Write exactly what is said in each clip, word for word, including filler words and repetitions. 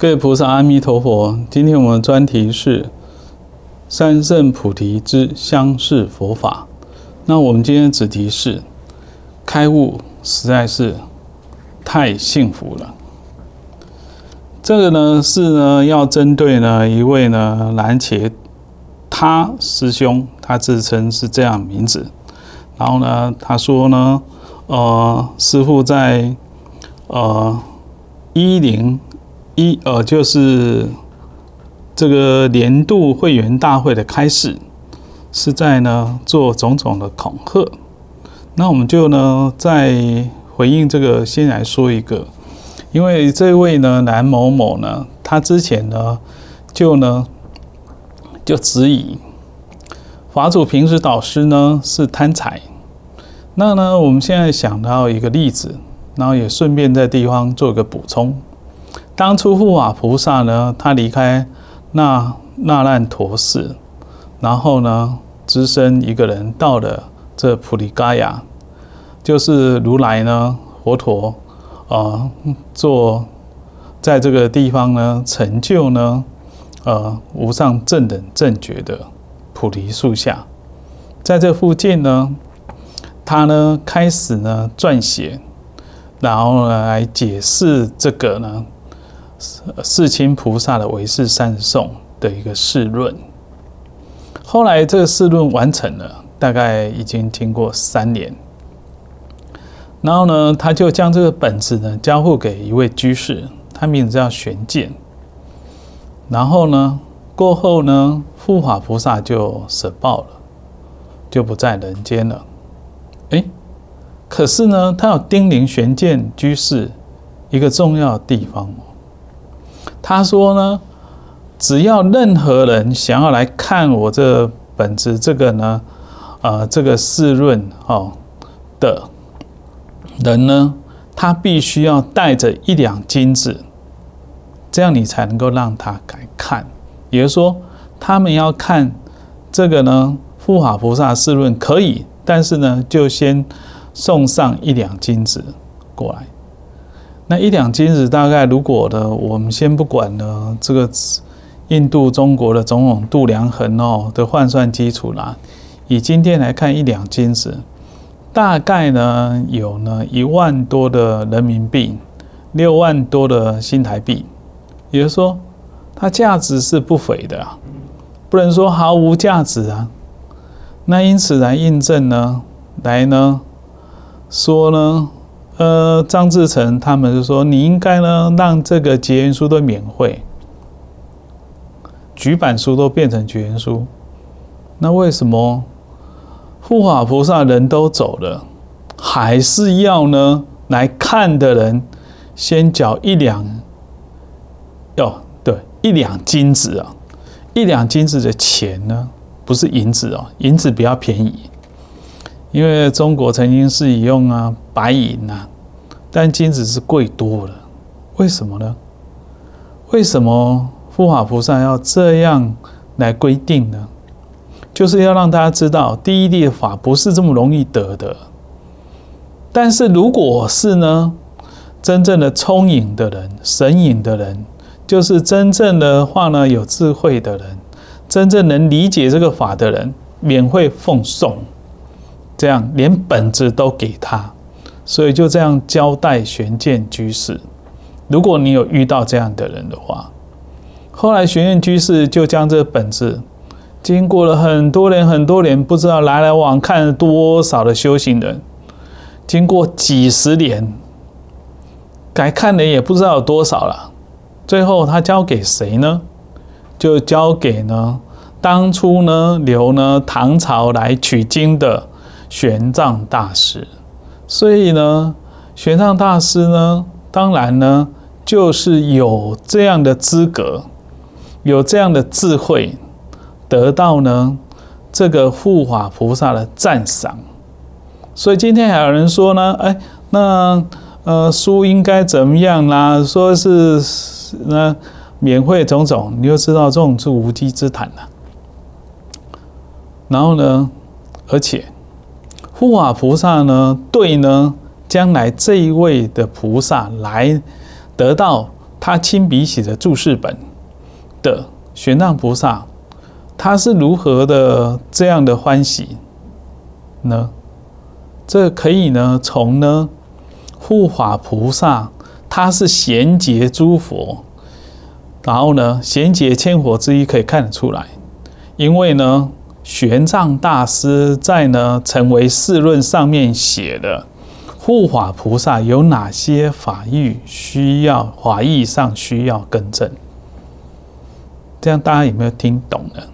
各位菩萨，阿弥陀佛。今天我们的专题是三圣菩提之相视佛法。那我们今天的主题是开悟，实在是太幸福了。这个呢是呢要针对呢一位呢兰茄他师兄，他自称是这样名字。然后呢，他说呢，呃，师父在呃一零一呃就是这个年度会员大会的开始，是在呢做种种的恐吓。那我们就呢在回应这个，先来说一个，因为这位呢蓝某某呢，他之前呢就呢就质疑法主平时导师呢是贪财。那呢我们现在想到一个例子，然后也顺便在地方做个补充。当初护法菩萨呢，他离开那那烂陀寺，然后呢只身一个人到了这普利伽亚，就是如来呢佛陀呃做在这个地方呢成就呢呃无上正等正觉的菩提树下，在这附近呢，他呢开始呢撰写，然后呢来解释这个呢世亲菩萨的唯识三十颂的一个释论。后来这个释论完成了，大概已经经过三年。然后呢，他就将这个本子呢交付给一位居士，他名字叫玄鉴。然后呢，过后呢，护法菩萨就舍报了，就不在人间了。哎，可是呢，他有叮咛玄鉴居士一个重要的地方。他说呢，只要任何人想要来看我这本子这个呢，呃，这个释论哦的人呢，他必须要带着一两金子，这样你才能够让他来看。也就是说，他们要看这个呢，护法菩萨释论可以，但是呢，就先送上一两金子过来。那一两金子大概，如果呢，我们先不管呢这个印度、中国的种种度量衡哦的换算基础啦，以今天来看，一两金子大概呢有呢一万多的人民币，六万多的新台币，也就是说，它价值是不菲的啊，不能说毫无价值啊。那因此来印证呢，来呢说呢。呃，张志成他们就说，你应该呢让这个结缘书都免费，举版书都变成结缘书。那为什么护法菩萨人都走了，还是要呢来看的人先缴一两，哦，对，一两金子啊，一两金子的钱呢，不是银子哦，银子比较便宜。因为中国曾经是用啊白银啊，但金子是贵多了。为什么呢？为什么护法菩萨要这样来规定呢？就是要让大家知道，第一地的法不是这么容易得的。但是如果是呢，真正的聪颖的人、神隐的人，就是真正的话呢，有智慧的人，真正能理解这个法的人，免费奉送。这样连本子都给他，所以就这样交代玄鉴居士。如果你有遇到这样的人的话，后来玄鉴居士就将这个本子，经过了很多年很多年，不知道来来往看了多少的修行人，经过几十年，该看的也不知道有多少了。最后他交给谁呢？就交给呢当初呢留呢唐朝来取经的玄奘大师。所以呢，玄奘大师呢，当然呢，就是有这样的资格，有这样的智慧，得到呢这个护法菩萨的赞赏。所以今天还有人说呢，哎，那呃书应该怎么样啦？说是呢免费种种，你就知道这种是无稽之谈了。然后呢，而且护法菩萨呢，对呢将来这一位的菩萨来得到他亲笔写的注释本的玄奘菩萨，他是如何的这样的欢喜呢？这可以呢从呢护法菩萨他是贤劫诸佛，然后呢贤劫千佛之一可以看得出来。因为呢玄奘大师在呢成为释论上面写的护法菩萨有哪些法义需要法义上需要更正，这样大家有没有听懂呢？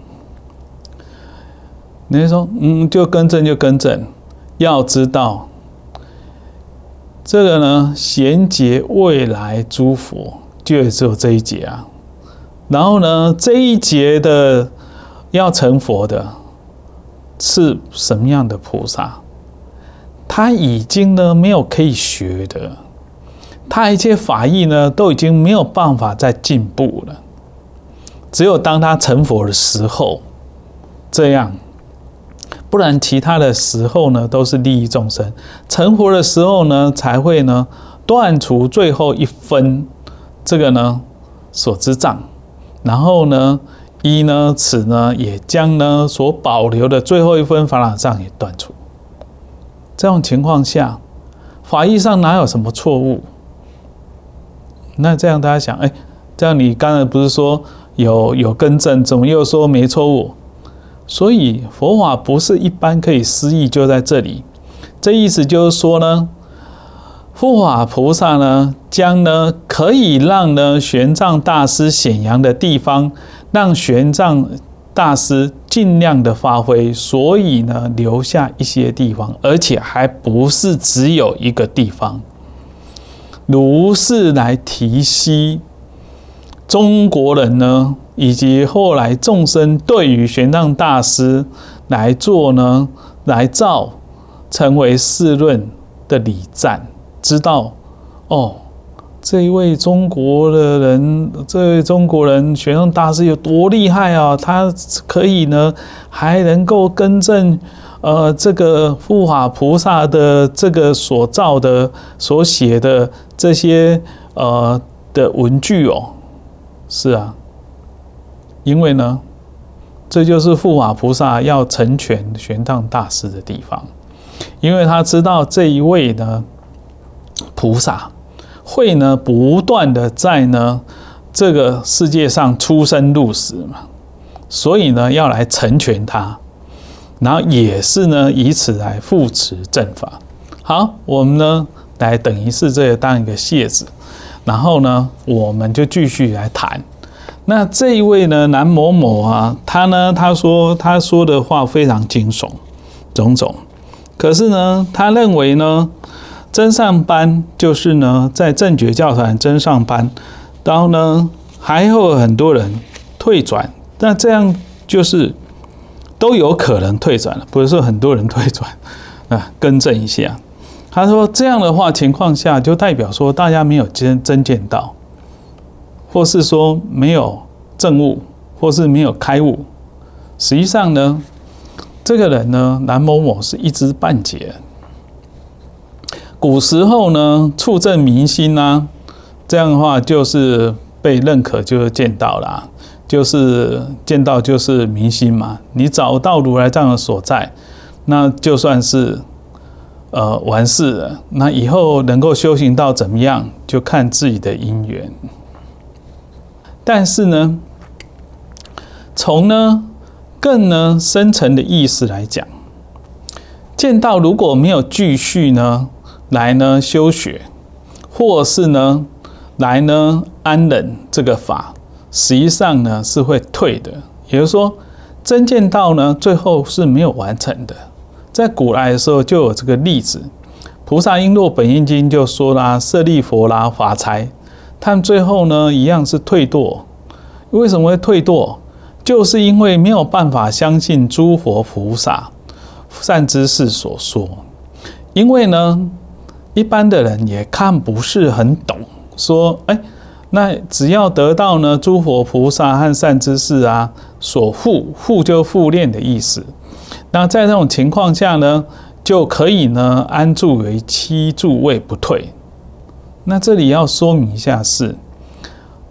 你说嗯就更正就更正，要知道这个呢贤劫未来诸佛就只有这一劫啊，然后呢这一劫的要成佛的是什么样的菩萨？他已经呢没有可以学的，他一切法义呢都已经没有办法再进步了，只有当他成佛的时候这样，不然其他的时候呢都是利益众生，成佛的时候呢才会呢断除最后一分这个呢所知障，然后呢一呢此呢也将呢所保留的最后一分烦恼障也断除。这种情况下法义上哪有什么错误？那这样大家想，哎，这样你刚才不是说有有更正，怎么又说没错误？所以佛法不是一般可以思议就在这里。这意思就是说呢，护法菩萨呢将呢可以让呢玄奘大师显扬的地方，让玄奘大师尽量的发挥，所以呢留下一些地方，而且还不是只有一个地方，如是来提息中国人呢以及后来众生对于玄奘大师来做呢来造成为释论的礼赞，知道哦这一位中国的人，这位中国人玄奘大师有多厉害啊！他可以呢，还能够更正呃这个护法菩萨的这个所造的、所写的这些呃的文句哦。是啊，因为呢，这就是护法菩萨要成全玄奘大师的地方，因为他知道这一位呢菩萨会呢不断的在呢这个世界上出生入死嘛，所以呢要来成全他，然后也是呢以此来扶持正法。好，我们呢来等于是这个当一个谢字，然后呢我们就继续来谈。那这一位呢南某某啊，他呢他说他说的话非常惊悚种种，可是呢他认为呢真上班就是呢，在正觉教团真上班，然后呢，还有很多人退转，那这样就是都有可能退转了，不是说很多人退转啊，更正一下。他说这样的话情况下，就代表说大家没有真真见到，或是说没有证悟，或是没有开悟。实际上呢，这个人呢，南某某是一知半解。古时候呢，触证民心啊，这样的话就是被认可，就是见到啦，就是见到就是民心嘛。你找到如来藏的所在，那就算是呃完事了。那以后能够修行到怎么样，就看自己的因缘。但是呢，从呢更呢深层的意思来讲，见到如果没有继续呢。来呢修学，或是呢来呢安忍这个法，实际上呢是会退的。也就是说，真见道呢最后是没有完成的。在古来的时候就有这个例子，菩萨璎珞本愿经就说啦，舍利弗啦、法财，他们最后呢一样是退堕。为什么会退堕？就是因为没有办法相信诸佛菩萨善知识所说，因为呢。一般的人也看不是很懂，说，哎，那只要得到呢诸佛菩萨和善知识啊所护，护就护念的意思。那在这种情况下呢，就可以呢安住为七住位不退。那这里要说明一下是，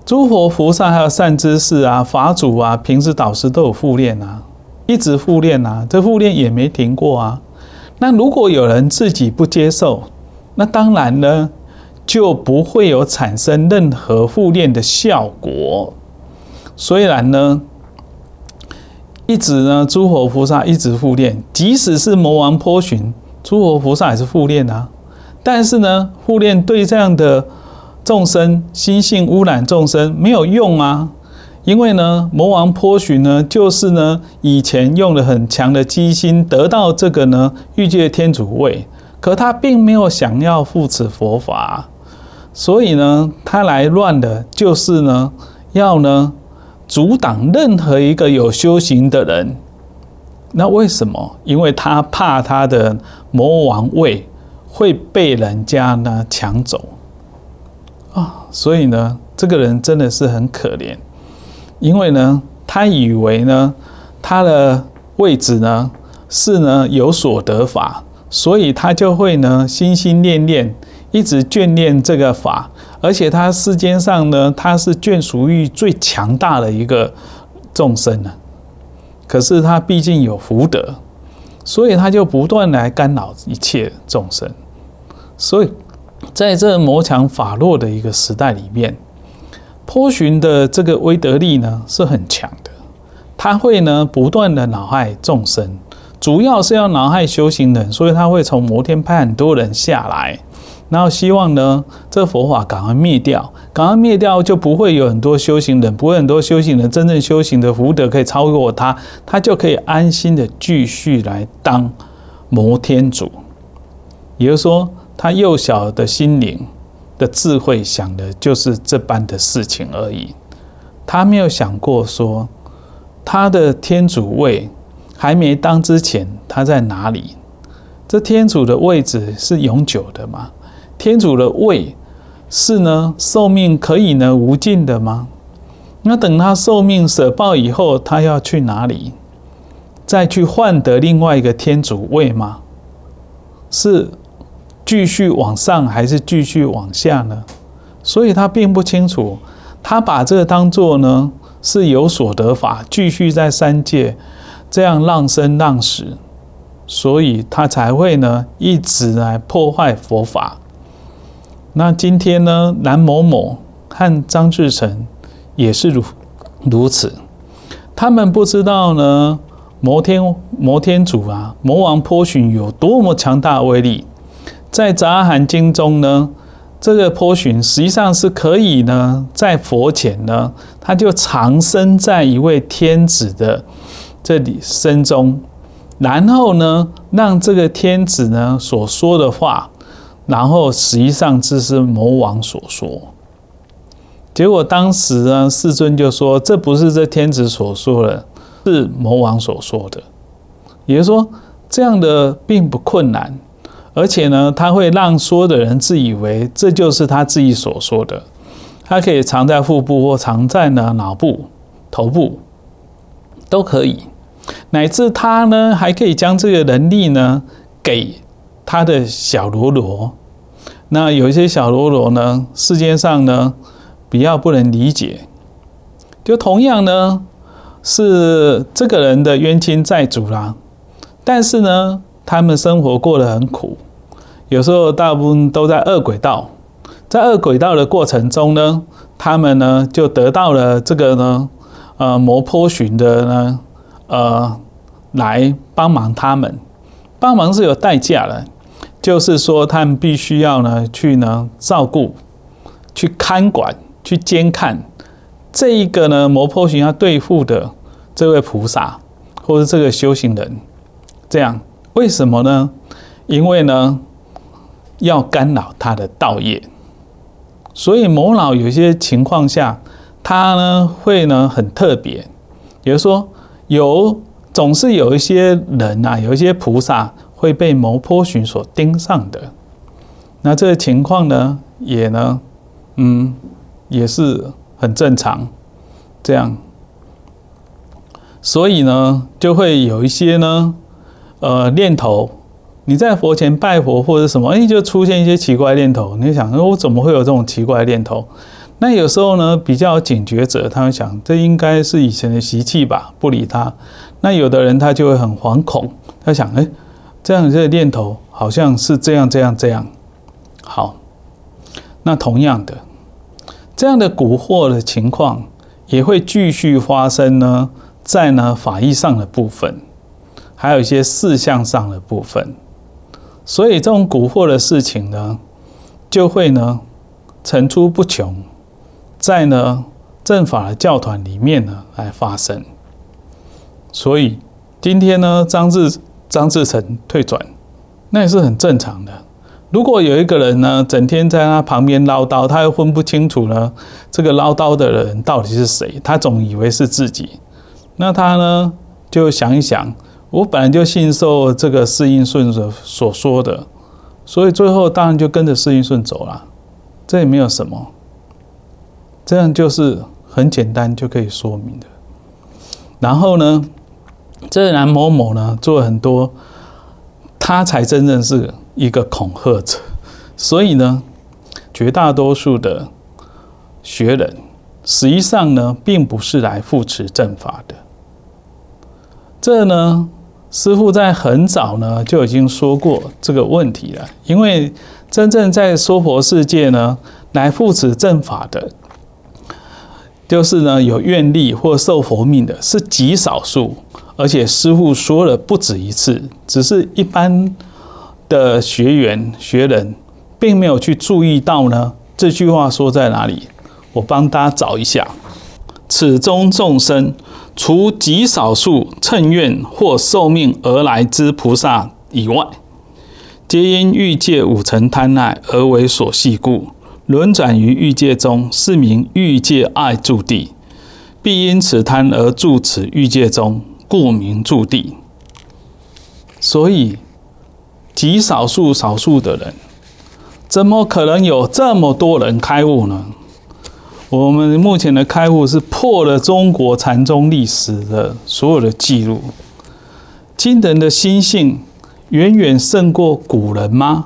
诸佛菩萨还有善知识啊、法主啊、平时导师都有复练啊，一直复练啊，这复练也没停过啊。那如果有人自己不接受，那当然呢，就不会有产生任何复练的效果。虽然呢，一直呢，诸佛菩萨一直复练，即使是魔王波旬，诸佛菩萨也是复练啊。但是呢，复练对这样的众生心性污染众生没有用啊，因为呢，魔王波旬呢，就是呢以前用了很强的机心得到这个呢欲界天主位，可他并没有想要护持佛法，所以呢，他来乱的就是呢要呢阻挡任何一个有修行的人。那为什么？因为他怕他的魔王位会被人家呢抢走。啊，所以呢，这个人真的是很可怜，因为呢，他以为呢，他的位置呢是呢有所得法，所以他就会呢心心念念，一直眷恋这个法，而且他世间上呢，他是眷属于最强大的一个众生呢。可是他毕竟有福德，所以他就不断来干扰一切众生，所以。在这魔强法弱的一个时代里面，波旬的这个威德力呢是很强的，他会呢不断的恼害众生，主要是要恼害修行人，所以他会从摩天派很多人下来，然后希望呢这佛法赶快灭掉，赶快灭掉就不会有很多修行人，不会很多修行人真正修行的福德可以超过他，他就可以安心的继续来当摩天主，也就是说。他幼小的心灵的智慧想的就是这般的事情而已，他没有想过说他的天主位还没当之前他在哪里？这天主的位置是永久的吗？天主的位是呢寿命可以呢无尽的吗？那等他寿命舍报以后，他要去哪里？再去换得另外一个天主位吗？是继续往上还是继续往下呢？所以他并不清楚，他把这个当作呢是有所得法，继续在三界这样让生让死，所以他才会呢一直来破坏佛法。那今天呢，南某某和张志成也是如如此，他们不知道呢摩天摩天主啊，魔王波旬有多么强大的威力。在《杂阿含经》中呢，这个波旬实际上是可以呢，在佛前呢，他就藏身在一位天子的这里身中，然后呢，让这个天子呢所说的话，然后实际上这是魔王所说。结果当时呢，世尊就说，这不是这天子所说的，是魔王所说的。也就是说，这样的并不困难。而且呢，他会让所有的人自以为这就是他自己所说的，他可以藏在腹部或藏在呢脑部、头部都可以，乃至他呢还可以将这个能力呢给他的小喽啰。那有一些小喽啰呢，世界上呢比较不能理解，就同样呢是这个人的冤亲债主啦，但是呢他们生活过得很苦，有时候大部分都在恶轨道，在恶轨道的过程中呢，他们呢就得到了这个呢，呃，魔波旬的呢，呃，来帮忙他们，帮忙是有代价的，就是说他们必须要呢去呢照顾、去看管、去监看这一个呢魔波旬要对付的这位菩萨或者这个修行人，这样。为什么呢？因为呢，要干扰他的道业，所以魔老有些情况下，他呢会呢很特别，也就是说，有总是有一些人啊，有一些菩萨会被魔波旬所盯上的。那这个情况呢，也呢，嗯，也是很正常，这样，所以呢，就会有一些呢。呃，念头，你在佛前拜佛或者什么，哎，就出现一些奇怪念头。你想，我怎么会有这种奇怪念头？ 那有时候呢，比较警觉者，他会想，这应该是以前的习气吧，不理他。那有的人他就会很惶恐，他想，哎，这样这个念头好像是这样这样这样。好，那同样的，这样的蛊惑的情况也会继续发生呢，在呢法义上的部分，还有一些事项上的部分。所以这种蛊惑的事情呢，就会呢层出不穷，在呢正法的教团里面呢来发生。所以今天呢张志张志成退转，那也是很正常的。如果有一个人呢整天在他旁边唠叨，他又分不清楚呢这个唠叨的人到底是谁，他总以为是自己，那他呢就想一想，我本来就信受这个释应顺所说的，所以最后当然就跟着释应顺走了，这也没有什么，这样就是很简单就可以说明的。然后呢，这个南某某呢做了很多，他才真正是一个恐吓者，所以呢，绝大多数的学人实际上呢，并不是来护持正法的。这呢，师父在很早呢就已经说过这个问题了，因为真正在娑婆世界呢，来护持正法的，就是呢有愿力或受佛命的，是极少数。而且师父说了不止一次，只是一般的学员学人并没有去注意到呢。这句话说在哪里？我帮大家找一下。此中众生，除极少数乘愿或受命而来之菩萨以外，皆因欲界五尘贪爱而为所系故，轮转于欲界中，是名欲界爱住地。必因此贪而住此欲界中，故名住地。所以极少数少数的人，怎么可能有这么多人开悟呢？我们目前的开悟是破了中国禅宗历史的所有的记录，今人的心性远远胜过古人吗？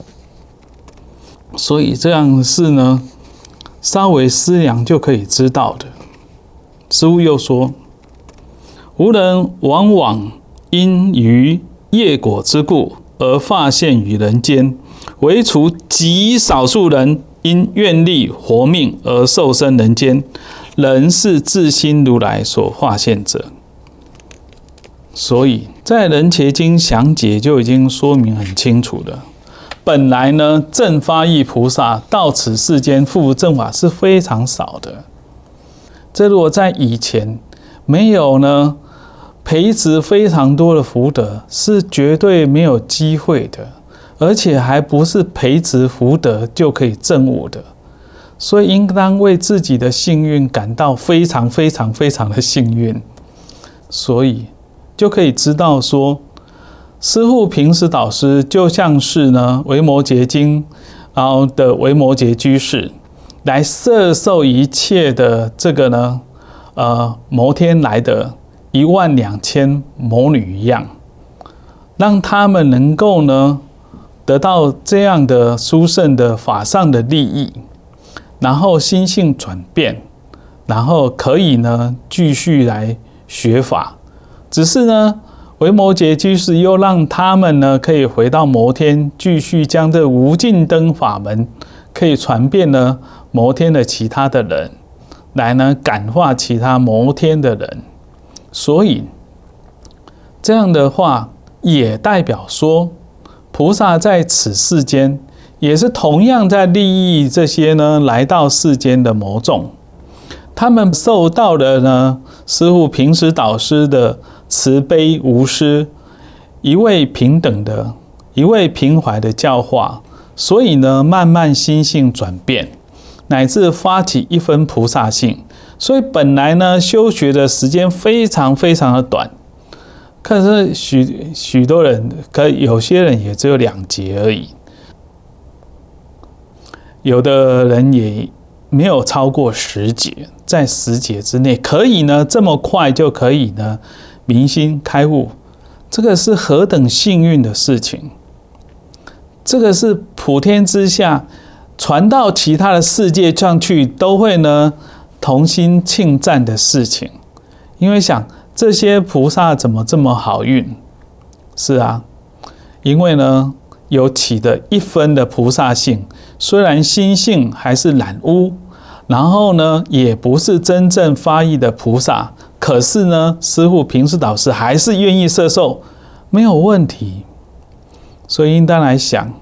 所以这样是呢，稍微思量就可以知道的。师父又说，无人往往因于业果之故而发现于人间，唯除极少数人因愿力活命而受生人间，人是自心如来所化现者。所以在《人伽经》详解就已经说明很清楚了。本来呢，正发意菩萨到此世间护正法是非常少的。这如果在以前没有呢培植非常多的福德，是绝对没有机会的，而且还不是培植福德就可以证悟的。所以应当为自己的幸运感到非常非常非常的幸运。所以就可以知道说，师父平时导师就像是呢维摩诘经然后的维摩诘居士，来摄受一切的这个呢呃摩天来的一万两千魔女一样，让他们能够呢得到这样的殊胜的法上的利益，然后心性转变，然后可以呢继续来学法。只是呢维摩诘居士又让他们呢可以回到摩天，继续将这无尽灯法门可以传遍呢摩天的其他的人，来呢感化其他摩天的人。所以这样的话也代表说，菩萨在此世间也是同样在利益这些呢来到世间的魔众，他们受到了呢师父平时导师的慈悲无私、一味平等的、一味平怀的教化，所以呢慢慢心性转变，乃至发起一分菩萨性。所以本来呢修学的时间非常非常的短，可是许许多人，可有些人也只有两节而已，有的人也没有超过十节，在十节之内可以呢这么快就可以呢明心开悟，这个是何等幸运的事情！这个是普天之下传到其他的世界上去，都会呢同心庆赞的事情。因为想这些菩萨怎么这么好运？是啊，因为呢有起的一分的菩萨性，虽然心性还是染污，然后呢也不是真正发意的菩萨，可是呢师父平时导师还是愿意摄受，没有问题。所以应当来想，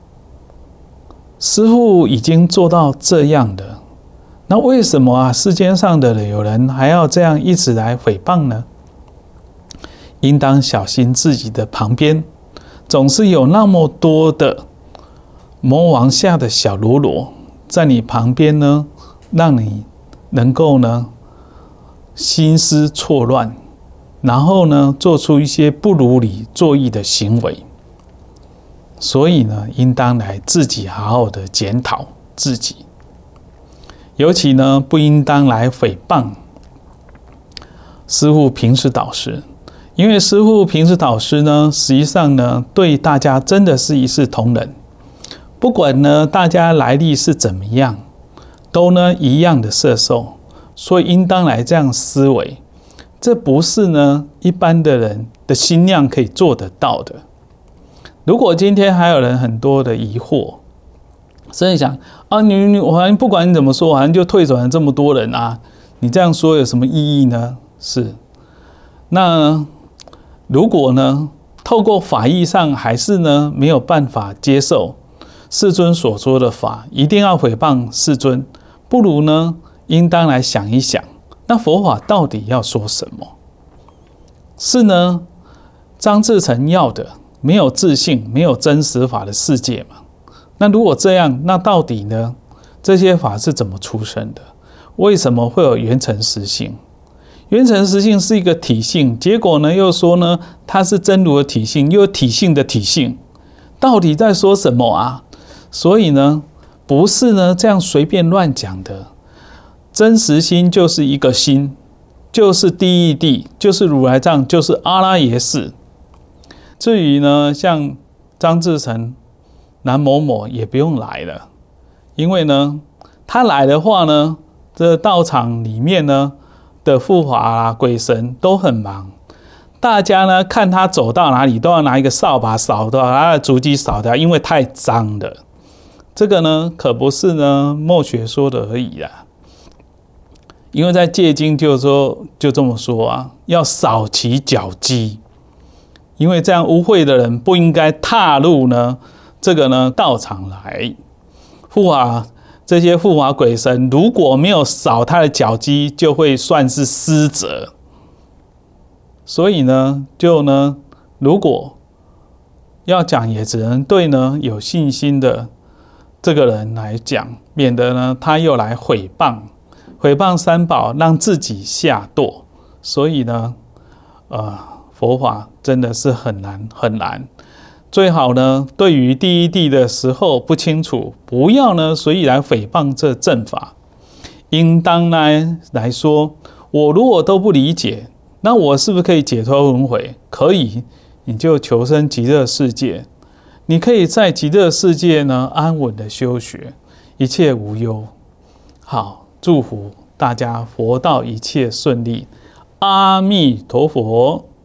师父已经做到这样的，那为什么啊世间上的有人还要这样一直来诽谤呢？应当小心自己的旁边总是有那么多的魔王下的小喽啰在你旁边呢，让你能够呢心思错乱，然后呢做出一些不如理作意的行为。所以呢应当来自己好好的检讨自己，尤其呢不应当来诽谤师父平时导师，因为师父平时导师呢实际上呢对大家真的是一视同仁，不管呢大家来历是怎么样，都呢一样的摄受，所以应当来这样思维，这不是呢一般的人的心量可以做得到的。如果今天还有人很多的疑惑，所以想啊，你你我好像不管你怎么说，好像就退转了这么多人啊，你这样说有什么意义呢？是，那如果呢，透过法义上还是呢没有办法接受世尊所说的法，一定要诽谤世尊，不如呢，应当来想一想，那佛法到底要说什么？是呢，张志成要的。没有自信，没有真实法的世界嘛？那如果这样，那到底呢？这些法是怎么出生的？为什么会有缘成实性？缘成实性是一个体性，结果呢又说呢它是真如的体性，又有体性的体性，到底在说什么啊？所以呢，不是呢这样随便乱讲的。真实心就是一个心，就是第一谛，就是如来藏，就是阿拉耶识。至于呢，像张志成、南某某也不用来了，因为呢，他来的话呢，这道场里面呢的护法啊、鬼神都很忙，大家呢看他走到哪里都要拿一个扫把扫掉，拿个竹机扫掉，因为太脏了。这个呢，可不是呢墨学说的而已啦，因为在戒经就说就这么说啊，要扫其脚迹。因为这样污秽的人不应该踏入呢这个呢道场来。护法这些护法鬼神如果没有扫他的脚迹，就会算是失责。所以呢，就呢，如果要讲，也只能对呢有信心的这个人来讲，免得呢他又来毁谤，毁谤三宝，让自己下堕。所以呢，呃。佛法真的是很难很难，最好呢，对于第一谛的时候不清楚，不要呢随意来诽谤这正法。应当呢来说，我如果都不理解，那我是不是可以解脱轮回？可以，你就求生极乐世界，你可以在极乐世界呢安稳的修学，一切无忧。好，祝福大家佛道一切顺利，阿弥陀佛。